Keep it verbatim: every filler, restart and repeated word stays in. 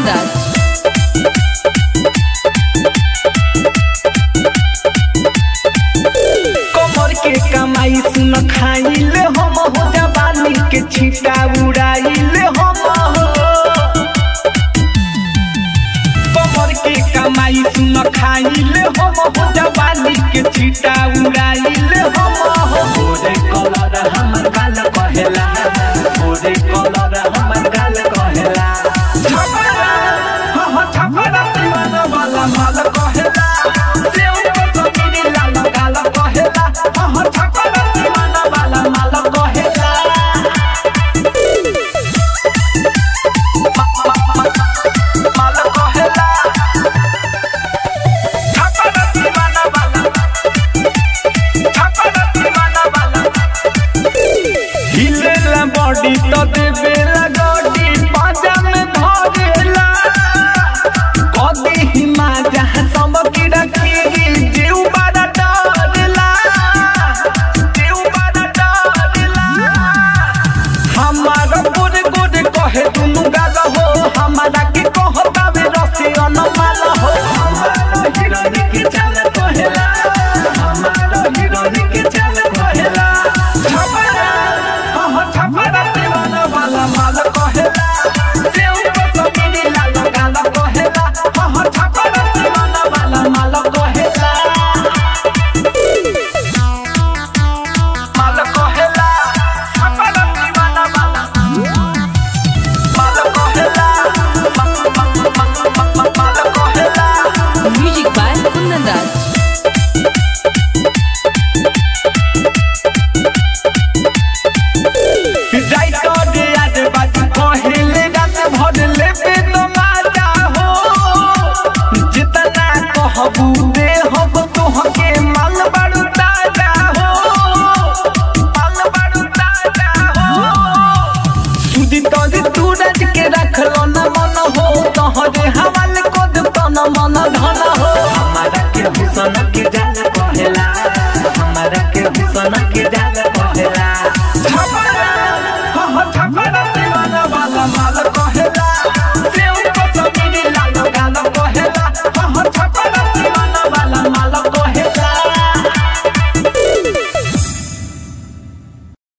कुंदन कमर के कमाई सुन खाइले हम हो जवानी के छीटा उड़ाइले हम हो कमर के कमाई सुन खाइले हम हो जवानी के छीटा उड़ाइले हम हो मोरे कलर हमर गाल कहेला मोरे कलर हमर गाल कहेला छपरा हो छपरा दीवाना वाला माल कहेला सेउ समीरी लाल गाल कहेला हो छपरा दीवाना वाला माल कहेला माल कहेला छपरा दीवाना वाला छपरा दीवाना वाला हिलेला बॉडी तो देवेला गॉडी पाजा में धरेला कदी हिमा जहां सब कीड़ा कीड़ी जीव बड़ा डरला जीव बड़ा डरला हमारा गुड गुड कहे दुनु गाल हो हमारा के कहतावे रसी अनमाल हो हमारा हिरनी के चाल कहेला हमारा हिरनी के चाल कहेला छपरा हो छपरा दीवाना वाला माल कहेला सेउ समीरी लाल गाल कहेला हो छपरा दीवाना वाला माल कहेला माल कहेला छपरा दीवाना वाला माल कहेला माल कहेला music by Kundan Raj writer दे आज बात कहेले रात भर लेबे तो माजा हो जितना कहबू दे हब तोहके माल बड़ू ताजा हो माल बड़ू ताजा हो सुदी तोरी सूरज के रखलो न मन हो तोहरे हवाले कोद तन मन धन हो हमारा के हुसन के जान कहेला हमारा के हुसन